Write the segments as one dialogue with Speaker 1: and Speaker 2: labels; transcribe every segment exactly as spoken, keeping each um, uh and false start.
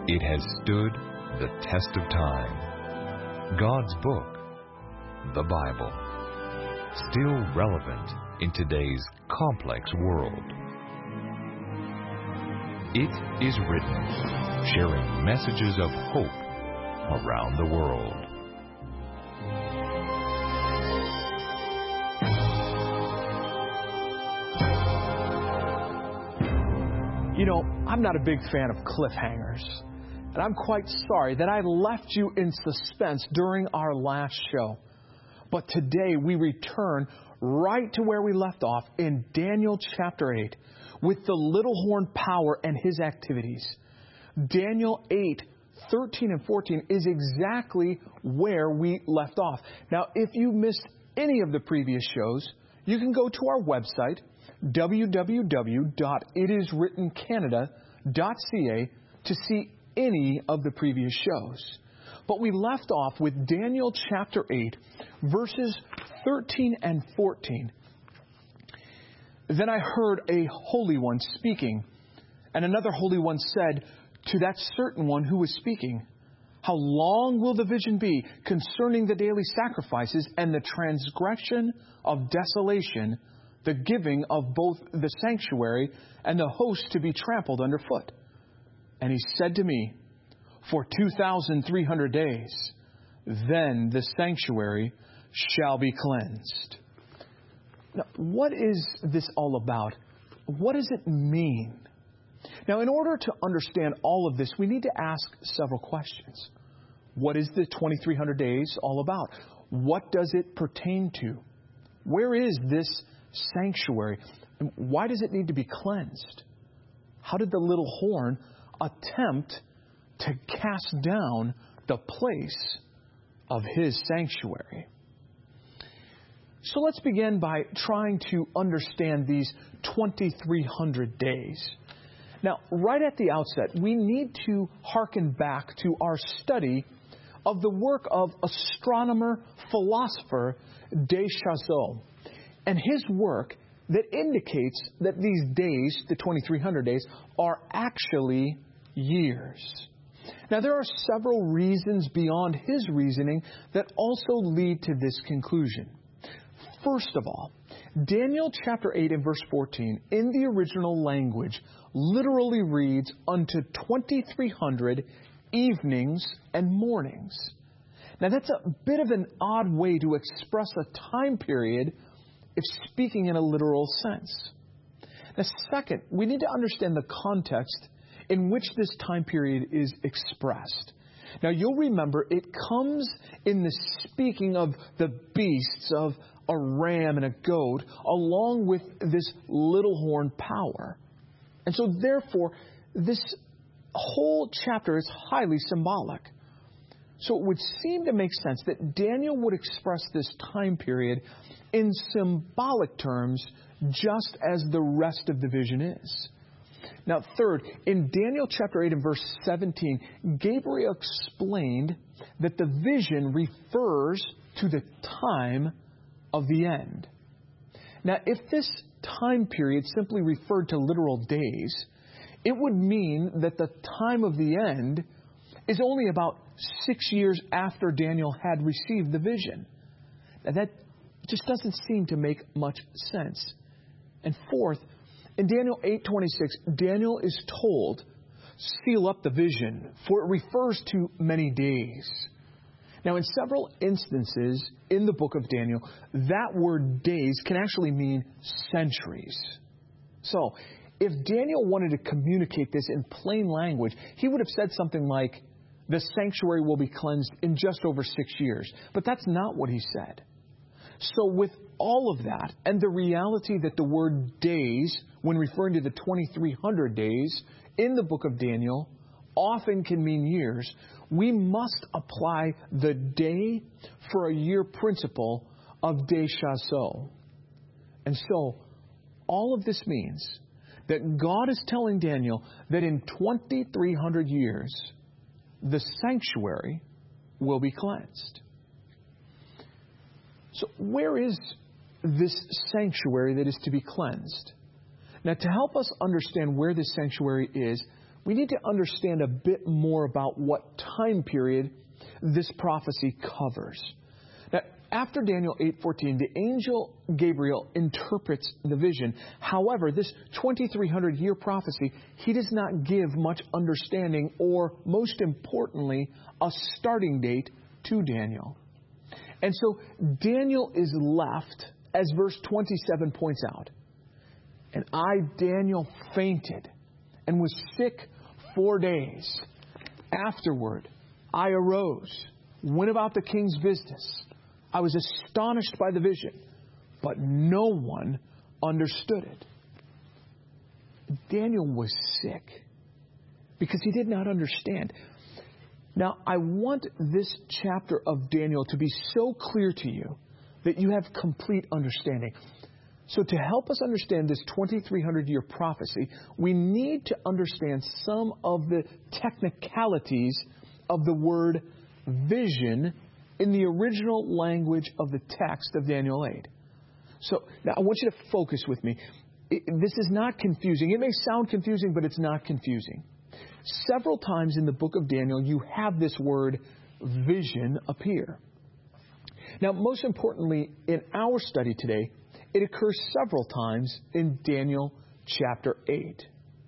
Speaker 1: It has stood the test of time. God's book, the Bible, still relevant in today's complex world. It is written, sharing messages of hope around the world.
Speaker 2: You know, I'm not a big fan of cliffhangers, and I'm quite sorry that I left you in suspense during our last show. But today we return right to where we left off in Daniel chapter eight with the little horn power and his activities. Daniel eight, thirteen and fourteen is exactly where we left off. Now, if you missed any of the previous shows, you can go to our website, w w w dot it is written canada dot c a, to see any of the previous shows. But we left off with Daniel chapter eight, verses thirteen and fourteen. Then I heard a holy one speaking, and another holy one said to that certain one who was speaking, "How long will the vision be concerning the daily sacrifices and the transgression of desolation, the giving of both the sanctuary and the host to be trampled underfoot?" And he said to me, "For two thousand three hundred days, then the sanctuary shall be cleansed." Now, what is this all about? What does it mean? Now, in order to understand all of this, we need to ask several questions. What is the twenty-three hundred days all about? What does it pertain to? Where is this sanctuary? Why does it need to be cleansed? How did the little horn attempt to cast down the place of his sanctuary? So let's begin by trying to understand these twenty-three hundred days. Now, right at the outset, we need to hearken back to our study of the work of astronomer, philosopher Deschazelot, and his work that indicates that these days, the twenty-three hundred days, are actually years. Now, there are several reasons beyond his reasoning that also lead to this conclusion. First of all, Daniel chapter eight and verse fourteen in the original language literally reads, "Unto twenty-three hundred evenings and mornings." Now, that's a bit of an odd way to express a time period if speaking in a literal sense. Now, second, we need to understand the context in which this time period is expressed. Now, you'll remember it comes in the speaking of the beasts of a ram and a goat, along with this little horn power. And so, therefore, this whole chapter is highly symbolic. So it would seem to make sense that Daniel would express this time period in symbolic terms, just as the rest of the vision is. Now, third, in Daniel chapter eight and verse seventeen, Gabriel explained that the vision refers to the time of the end. Now, if this time period simply referred to literal days, it would mean that the time of the end is only about six years after Daniel had received the vision. Now, that just doesn't seem to make much sense. And fourth, in Daniel eight twenty-six, Daniel is told, "Seal up the vision, for it refers to many days." Now, in several instances in the book of Daniel, that word days can actually mean centuries. So, if Daniel wanted to communicate this in plain language, he would have said something like, "The sanctuary will be cleansed in just over six years." But that's not what he said. So with all of that, and the reality that the word days, when referring to the twenty-three hundred days in the book of Daniel, often can mean years, we must apply the day for a year principle of Deschazelot. And so, all of this means that God is telling Daniel that in twenty-three hundred years, the sanctuary will be cleansed. So where is this sanctuary that is to be cleansed? Now, to help us understand where this sanctuary is, we need to understand a bit more about what time period this prophecy covers. Now, after Daniel eight fourteen, the angel Gabriel interprets the vision. However, this twenty-three hundred year prophecy, he does not give much understanding or, most importantly, a starting date to Daniel. And so Daniel is left, as verse twenty-seven points out, and I, Daniel, fainted and was sick four days. Afterward, I arose, went about the king's business. I was astonished by the vision, but no one understood it. Daniel was sick because he did not understand. Now, I want this chapter of Daniel to be so clear to you that you have complete understanding. So to help us understand this twenty-three hundred year prophecy, we need to understand some of the technicalities of the word vision in the original language of the text of Daniel eight. So now I want you to focus with me. It, this is not confusing. It may sound confusing, but it's not confusing. Several times in the book of Daniel, you have this word vision appear. Now, most importantly, in our study today, it occurs several times in Daniel chapter eight.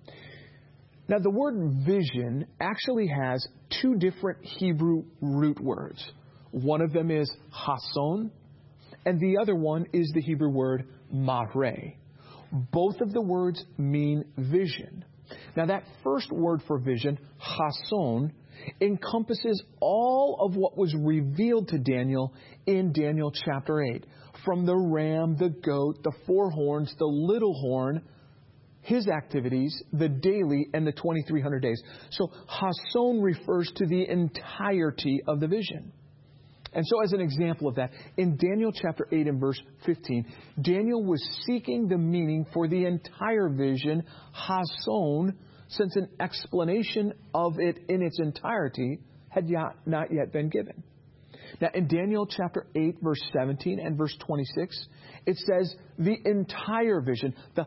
Speaker 2: Now, the word vision actually has two different Hebrew root words. One of them is hason, and the other one is the Hebrew word mareh. Both of the words mean vision. Now, that first word for vision, hason, encompasses all of what was revealed to Daniel in Daniel chapter eight. From the ram, the goat, the four horns, the little horn, his activities, the daily, and the twenty-three hundred days. So, hason refers to the entirety of the vision. And so as an example of that, in Daniel chapter eight and verse fifteen, Daniel was seeking the meaning for the entire vision, hason, since an explanation of it in its entirety had not yet been given. Now in Daniel chapter eight, verse seventeen and verse twenty-six, it says the entire vision, the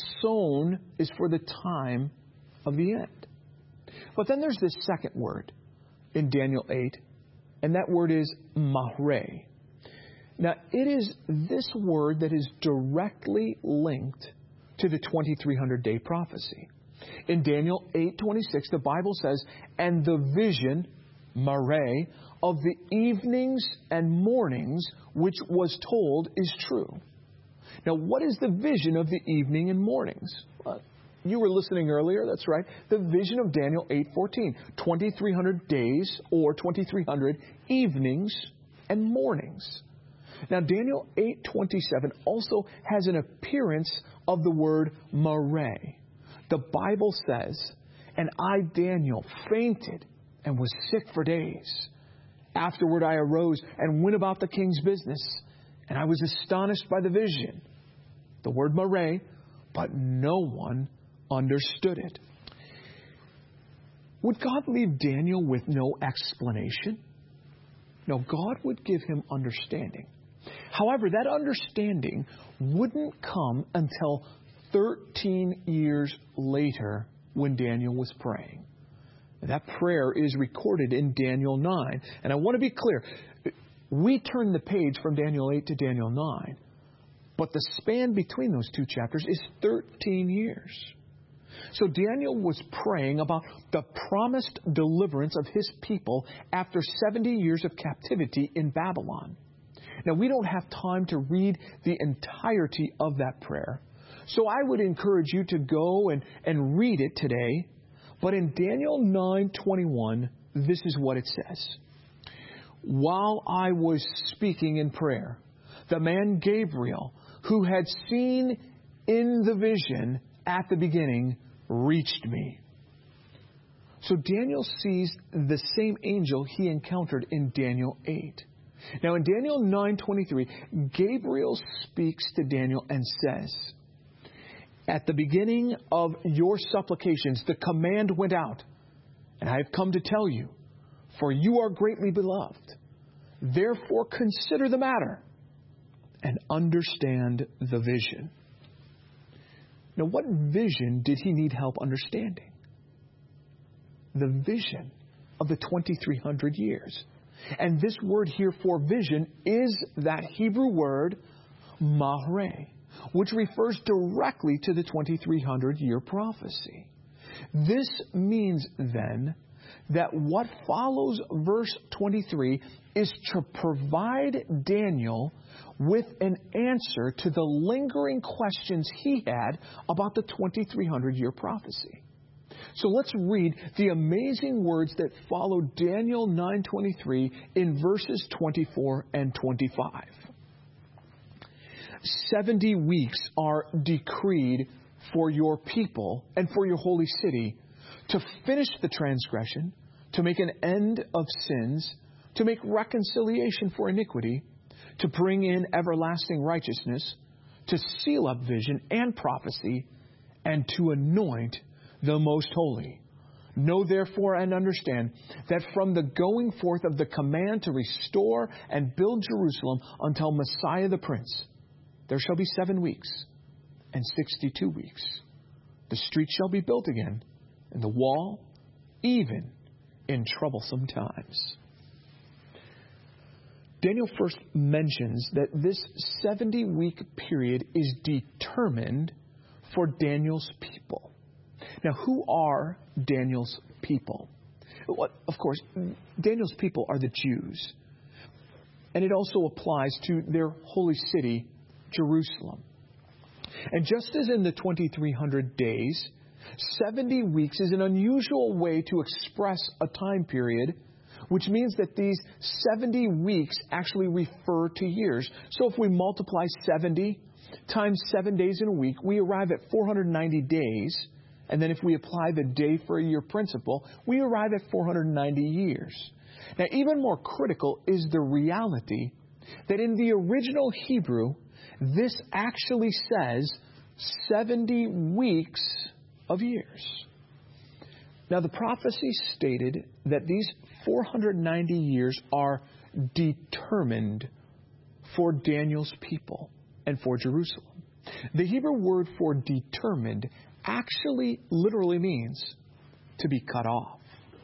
Speaker 2: hason, is for the time of the end. But then there's this second word in Daniel eight, and that word is mareh. Now, it is this word that is directly linked to the twenty-three hundred day prophecy. In Daniel eight twenty-six, the Bible says, and the vision, mareh, of the evenings and mornings which was told is true. Now, what is the vision of the evening and mornings? Well, you were listening earlier, that's right. The vision of Daniel eight fourteen, twenty-three hundred days or twenty-three hundred evenings and mornings. Now, Daniel eight twenty-seven also has an appearance of the word mareh. The Bible says, and I, Daniel, fainted and was sick for days. Afterward I arose and went about the king's business, and I was astonished by the vision, the word mareh, but no one understood it. Would God leave Daniel with no explanation? No, God would give him understanding. However, that understanding wouldn't come until thirteen years later when Daniel was praying. That prayer is recorded in Daniel nine. And I want to be clear, we turn the page from Daniel eight to Daniel nine, but the span between those two chapters is thirteen years. So Daniel was praying about the promised deliverance of his people after seventy years of captivity in Babylon. Now, we don't have time to read the entirety of that prayer, so I would encourage you to go and, and read it today. But in Daniel nine twenty-one, this is what it says. While I was speaking in prayer, the man Gabriel, who had seen in the vision at the beginning, reached me. So Daniel sees the same angel he encountered in Daniel eight. Now in Daniel nine twenty-three, Gabriel speaks to Daniel and says, at the beginning of your supplications, the command went out, and I have come to tell you, for you are greatly beloved. Therefore consider the matter and understand the vision. Now, what vision did he need help understanding? the vision of the twenty-three hundred years. And this word here for vision is that Hebrew word Mahreh, which refers directly to the twenty-three hundred year prophecy. This means then that what follows verse twenty-three is to provide Daniel with an answer to the lingering questions he had about the twenty-three hundred year prophecy. So let's read the amazing words that follow Daniel nine twenty-three in verses twenty-four and twenty-five. Seventy weeks are decreed for your people and for your holy city to finish the transgression, to make an end of sins, to make reconciliation for iniquity, to bring in everlasting righteousness, to seal up vision and prophecy, and to anoint the most holy. Know therefore and understand that from the going forth of the command to restore and build Jerusalem until Messiah the Prince, there shall be seven weeks and sixty-two weeks. The street shall be built again, and the wall even in troublesome times. Daniel first mentions that this seventy-week period is determined for Daniel's people. Now, who are Daniel's people? Well, of course, Daniel's people are the Jews. And it also applies to their holy city, Jerusalem. And just as in the twenty-three hundred days, seventy weeks is an unusual way to express a time period, which means that these seventy weeks actually refer to years. So if we multiply seventy times seven days in a week, we arrive at four hundred ninety days. And then if we apply the day for a year principle, we arrive at four hundred ninety years. Now, even more critical is the reality that in the original Hebrew, this actually says seventy weeks of years. Now, the prophecy stated that these four hundred ninety years are determined for Daniel's people and for Jerusalem. The Hebrew word for determined actually literally means to be cut off.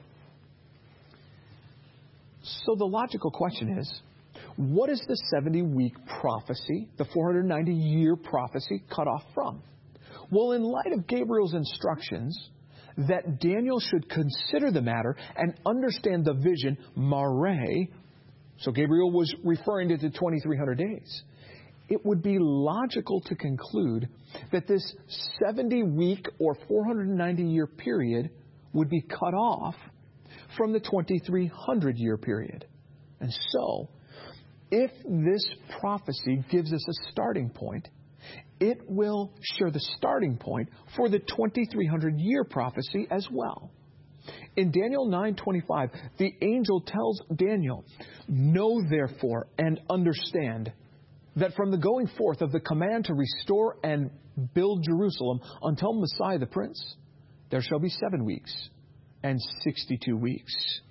Speaker 2: So the logical question is, what is the seventy-week prophecy, the four hundred ninety year prophecy, cut off from? Well, in light of Gabriel's instructions that Daniel should consider the matter and understand the vision, Mahreh, so Gabriel was referring to the twenty-three hundred days, it would be logical to conclude that this seventy-week or four hundred ninety year period would be cut off from the twenty-three hundred year period. And so, if this prophecy gives us a starting point, it will share the starting point for the twenty-three hundred year prophecy as well. In Daniel nine twenty-five, the angel tells Daniel, "Know therefore and understand that from the going forth of the command to restore and build Jerusalem until Messiah the Prince, there shall be seven weeks and sixty-two weeks."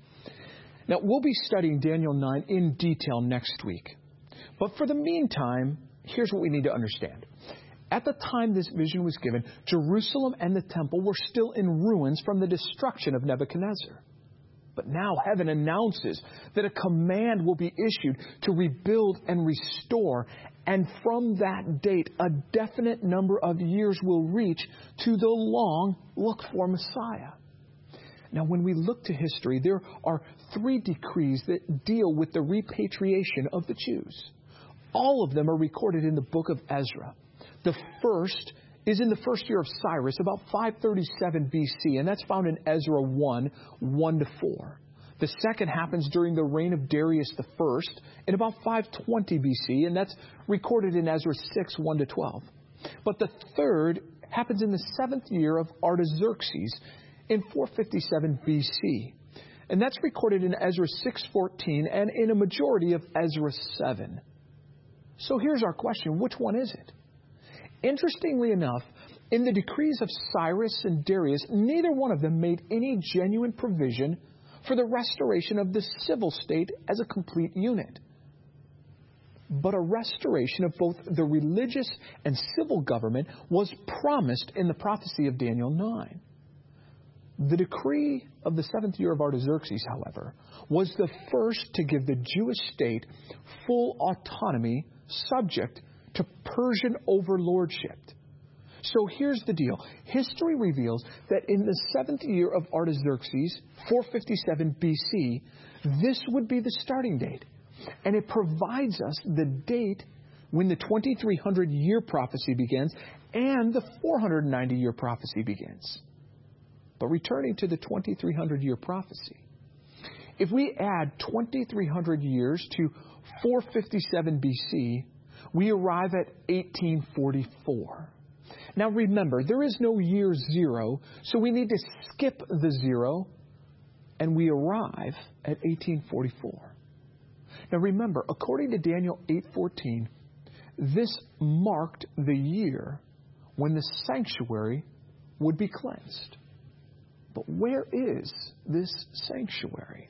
Speaker 2: Now, we'll be studying Daniel nine in detail next week. But for the meantime, here's what we need to understand. At the time this vision was given, Jerusalem and the temple were still in ruins from the destruction of Nebuchadnezzar. But now heaven announces that a command will be issued to rebuild and restore. And from that date, a definite number of years will reach to the long looked-for Messiah. Now, when we look to history, there are three decrees that deal with the repatriation of the Jews. All of them are recorded in the book of Ezra. The first is in the first year of Cyrus, about five thirty-seven B C, and that's found in Ezra one, one to four. The second happens during the reign of Darius the First in about five twenty B C, and that's recorded in Ezra six, one to twelve. But the third happens in the seventh year of Artaxerxes in four fifty-seven B C, and that's recorded in Ezra six fourteen and in a majority of Ezra seven. So here's our question: which one is it? Interestingly enough, in the decrees of Cyrus and Darius, neither one of them made any genuine provision for the restoration of the civil state as a complete unit. But a restoration of both the religious and civil government was promised in the prophecy of Daniel nine. The decree of the seventh year of Artaxerxes, however, was the first to give the Jewish state full autonomy subject to Persian overlordship. So here's the deal. History reveals that in the seventh year of Artaxerxes, four fifty-seven B C, this would be the starting date. And it provides us the date when the twenty-three hundred year prophecy begins and the four hundred ninety year prophecy begins. But returning to the twenty-three hundred year prophecy, if we add twenty-three hundred years to four fifty-seven B C, we arrive at eighteen forty-four. Now remember, there is no year zero, so we need to skip the zero, and we arrive at eighteen forty-four. Now remember, according to Daniel eight fourteen, this marked the year when the sanctuary would be cleansed. But where is this sanctuary?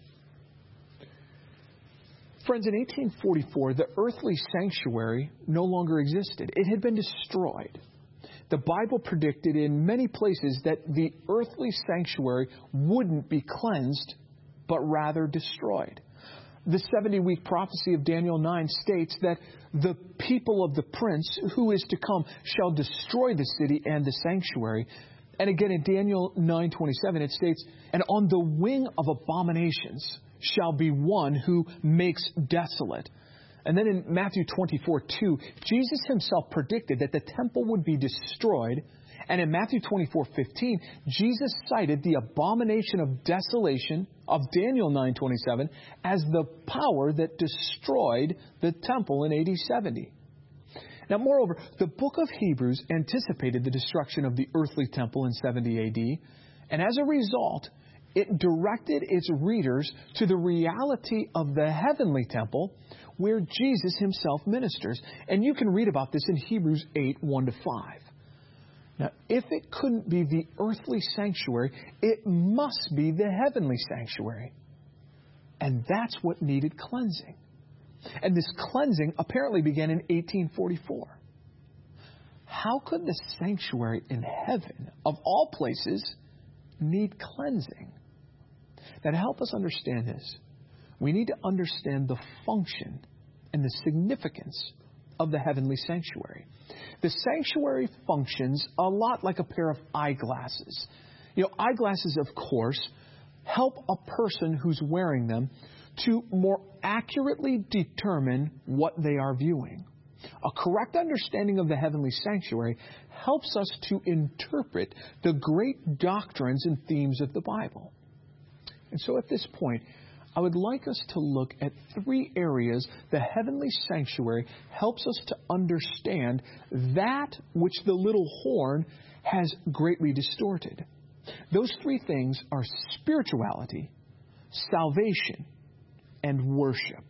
Speaker 2: Friends, in eighteen forty-four, the earthly sanctuary no longer existed. It had been destroyed. The Bible predicted in many places that the earthly sanctuary wouldn't be cleansed, but rather destroyed. The seventy-week prophecy of Daniel nine states that the people of the prince who is to come shall destroy the city and the sanctuary. And again in Daniel nine twenty-seven it states, and on the wing of abominations shall be one who makes desolate. And then in Matthew twenty-four two, Jesus himself predicted that the temple would be destroyed. And in Matthew twenty-four fifteen, Jesus cited the abomination of desolation of Daniel nine twenty-seven as the power that destroyed the temple in A D seventy. Now, moreover, the book of Hebrews anticipated the destruction of the earthly temple in seventy A D, and as a result, it directed its readers to the reality of the heavenly temple where Jesus himself ministers. And you can read about this in Hebrews eight, one to five. Now, if it couldn't be the earthly sanctuary, it must be the heavenly sanctuary. And that's what needed cleansing. And this cleansing apparently began in eighteen forty-four. How could the sanctuary in heaven, of all places, need cleansing? Now, to help us understand this, we need to understand the function and the significance of the heavenly sanctuary. The sanctuary functions a lot like a pair of eyeglasses. You know, eyeglasses, of course, help a person who's wearing them to more accurately determine what they are viewing. A correct understanding of the heavenly sanctuary helps us to interpret the great doctrines and themes of the Bible. And so at this point, I would like us to look at three areas the heavenly sanctuary helps us to understand that which the little horn has greatly distorted. Those three things are spirituality, salvation, and worship.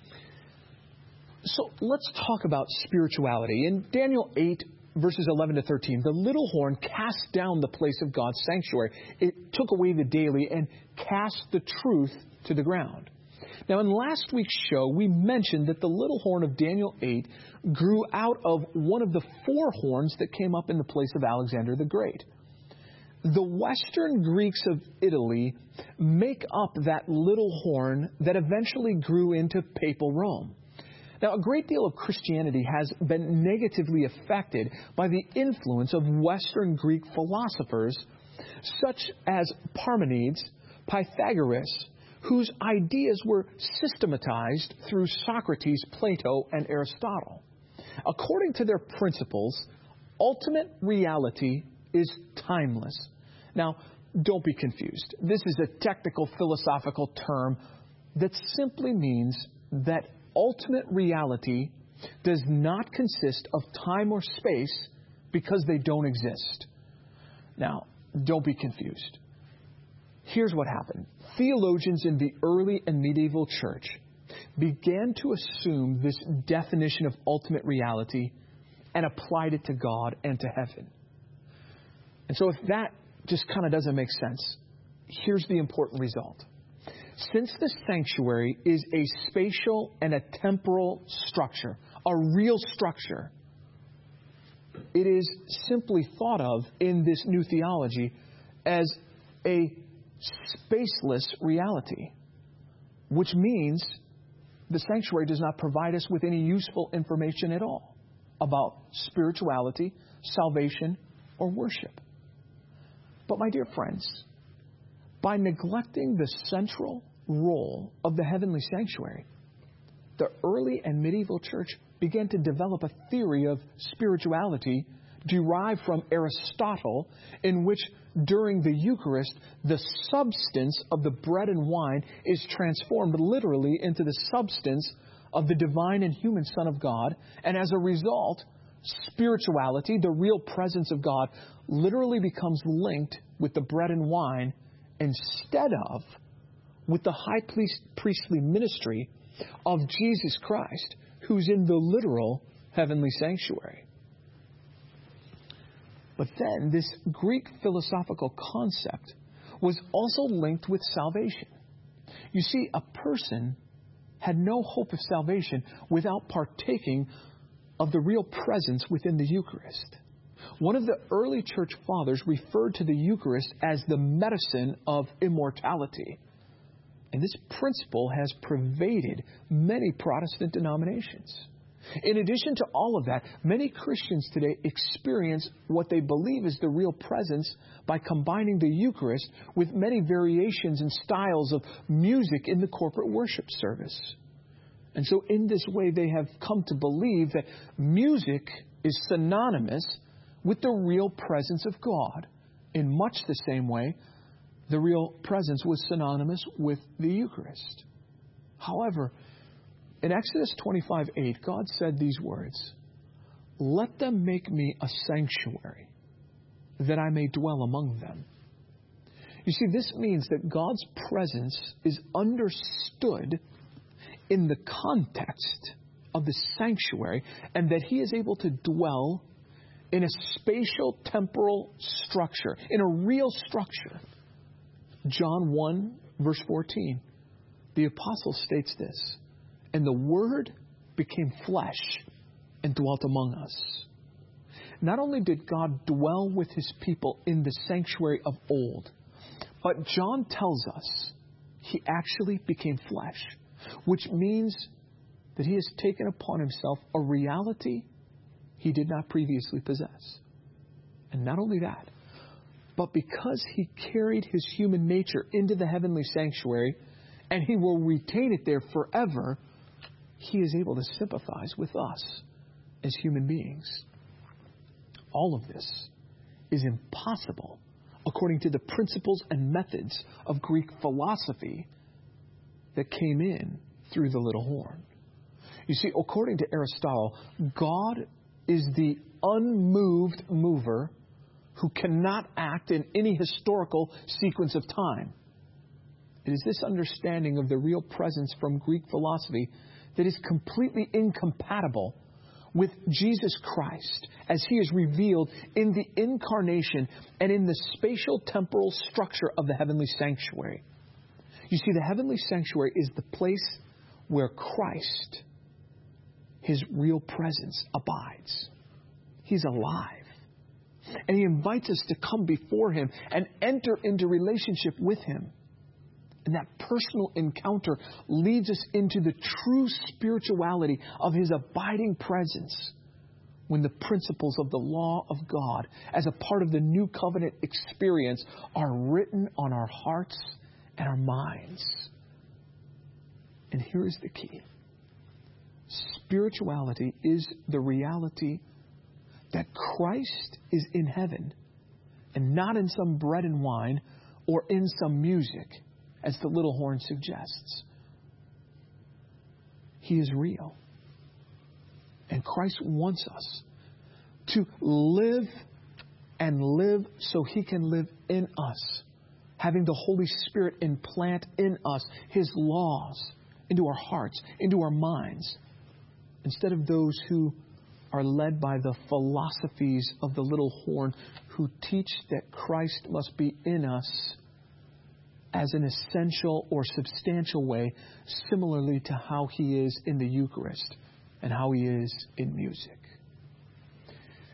Speaker 2: So let's talk about spirituality. In Daniel eight, verses eleven to thirteen, the little horn cast down the place of God's sanctuary. It took away the daily and cast the truth to the ground. Now, in last week's show, we mentioned that the little horn of Daniel eight grew out of one of the four horns that came up in the place of Alexander the Great. The Western Greeks of Italy make up that little horn that eventually grew into papal Rome. Now, a great deal of Christianity has been negatively affected by the influence of Western Greek philosophers such as Parmenides, Pythagoras, whose ideas were systematized through Socrates, Plato, and Aristotle. According to their principles, ultimate reality is timeless. Now, don't be confused. This is a technical philosophical term that simply means that ultimate reality does not consist of time or space because they don't exist. Now, don't be confused. Here's what happened. Theologians in the early and medieval church began to assume this definition of ultimate reality and applied it to God and to heaven. And so if that just kind of doesn't make sense, here's the important result. Since the sanctuary is a spatial and a temporal structure, a real structure, it is simply thought of in this new theology as a spaceless reality, which means the sanctuary does not provide us with any useful information at all about spirituality, salvation, or worship. But my dear friends, by neglecting the central role of the heavenly sanctuary, the early and medieval church began to develop a theory of spirituality derived from Aristotle, in which during the Eucharist, the substance of the bread and wine is transformed literally into the substance of the divine and human Son of God. And as a result, spirituality, the real presence of God, literally becomes linked with the bread and wine instead of with the high priestly ministry of Jesus Christ, who's in the literal heavenly sanctuary. But then this Greek philosophical concept was also linked with salvation. You see, a person had no hope of salvation without partaking of the real presence within the Eucharist. One of the early church fathers referred to the Eucharist as the medicine of immortality. And this principle has pervaded many Protestant denominations. In addition to all of that, many Christians today experience what they believe is the real presence by combining the Eucharist with many variations and styles of music in the corporate worship service. And so in this way, they have come to believe that music is synonymous with the real presence of God. In much the same way, the real presence was synonymous with the Eucharist. However, in Exodus twenty-five eight, God said these words, "Let them make me a sanctuary, that I may dwell among them." You see, this means that God's presence is understood in the context of the sanctuary, and that He is able to dwell in a spatial temporal structure, in a real structure. John one, verse fourteen, the apostle states this, "And the Word became flesh and dwelt among us." Not only did God dwell with His people in the sanctuary of old, but John tells us He actually became flesh, which means that He has taken upon Himself a reality He did not previously possess. And not only that, but because He carried His human nature into the heavenly sanctuary, and He will retain it there forever, He is able to sympathize with us as human beings. All of this is impossible according to the principles and methods of Greek philosophy that came in through the little horn. You see, according to Aristotle, God is the unmoved mover who cannot act in any historical sequence of time. It is this understanding of the real presence from Greek philosophy that is completely incompatible with Jesus Christ as He is revealed in the incarnation and in the spatial temporal structure of the heavenly sanctuary. You see, the heavenly sanctuary is the place where Christ, His real presence, abides. He's alive. And He invites us to come before Him and enter into relationship with Him. And that personal encounter leads us into the true spirituality of His abiding presence, when the principles of the law of God as a part of the new covenant experience are written on our hearts and our minds. And here is the key. Spirituality is the reality that Christ is in heaven and not in some bread and wine or in some music, as the little horn suggests. He is real. And Christ wants us to live and live so He can live in us, having the Holy Spirit implant in us His laws into our hearts, into our minds, instead of those who are led by the philosophies of the little horn, who teach that Christ must be in us as an essential or substantial way, similarly to how He is in the Eucharist and how He is in music.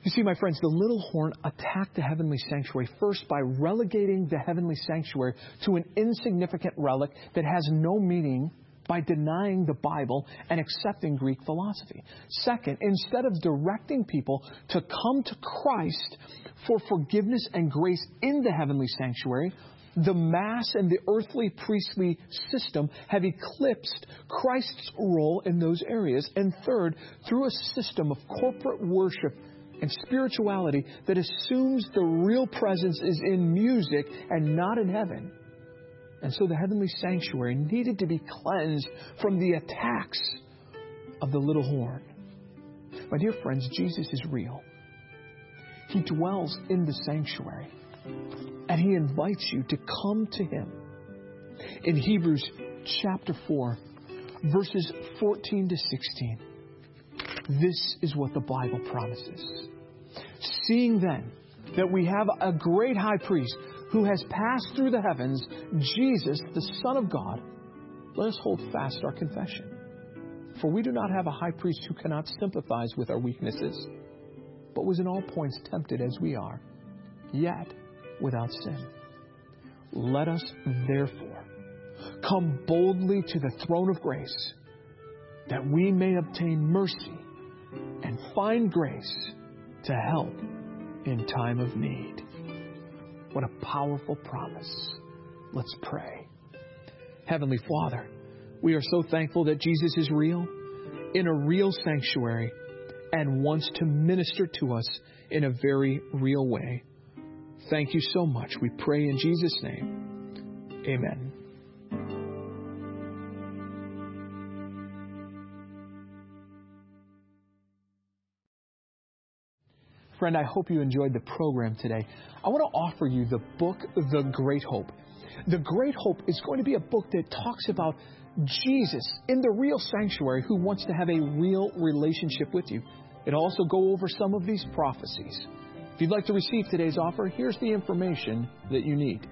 Speaker 2: You see, my friends, the little horn attacked the heavenly sanctuary first by relegating the heavenly sanctuary to an insignificant relic that has no meaning by denying the Bible and accepting Greek philosophy. Second, instead of directing people to come to Christ for forgiveness and grace in the heavenly sanctuary, the Mass and the earthly priestly system have eclipsed Christ's role in those areas. And third, through a system of corporate worship and spirituality that assumes the real presence is in music and not in heaven. And so the heavenly sanctuary needed to be cleansed from the attacks of the little horn. My dear friends, Jesus is real. He dwells in the sanctuary, and He invites you to come to Him. In Hebrews chapter four, verses fourteen to sixteen, this is what the Bible promises. Seeing then that we have a great high priest who has passed through the heavens, Jesus, the Son of God, let us hold fast our confession. For we do not have a high priest who cannot sympathize with our weaknesses, but was in all points tempted as we are, yet without sin. Let us therefore come boldly to the throne of grace, that we may obtain mercy and find grace to help in time of need. What a powerful promise. Let's pray. Heavenly Father, we are so thankful that Jesus is real, in a real sanctuary, and wants to minister to us in a very real way. Thank you so much. We pray in Jesus' name. Amen. Friend, I hope you enjoyed the program today. I want to offer you the book, The Great Hope. The Great Hope is going to be a book that talks about Jesus in the real sanctuary who wants to have a real relationship with you. It'll also go over some of these prophecies. If you'd like to receive today's offer, here's the information that you need.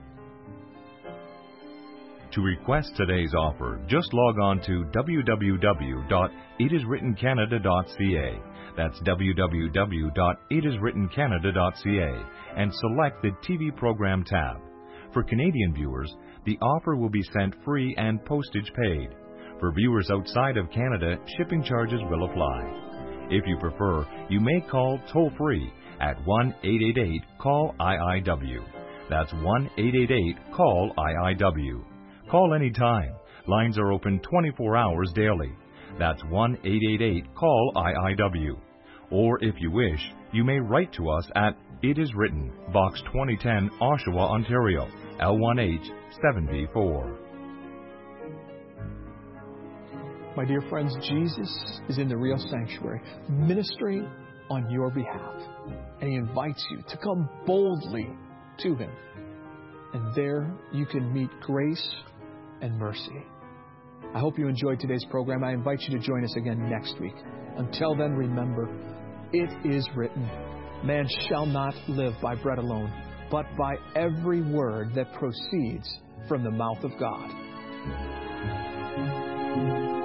Speaker 1: To request today's offer, just log on to w w w dot it is written canada dot c a. That's w w w dot it is written canada dot c a and select the T V program tab. For Canadian viewers, the offer will be sent free and postage paid. For viewers outside of Canada, shipping charges will apply. If you prefer, you may call toll-free at one eight eight eight call I I W. That's one eight eight eight call I I W. Call anytime. Lines are open twenty-four hours daily. That's one eight eight eight call I I W. Or if you wish, you may write to us at It Is Written, Box twenty ten, Oshawa, Ontario, L one H seven V four.
Speaker 2: My dear friends, Jesus is in the real sanctuary, ministering on your behalf. And He invites you to come boldly to Him. And there you can meet grace and mercy. I hope you enjoyed today's program. I invite you to join us again next week. Until then, remember, it is written, man shall not live by bread alone, but by every word that proceeds from the mouth of God.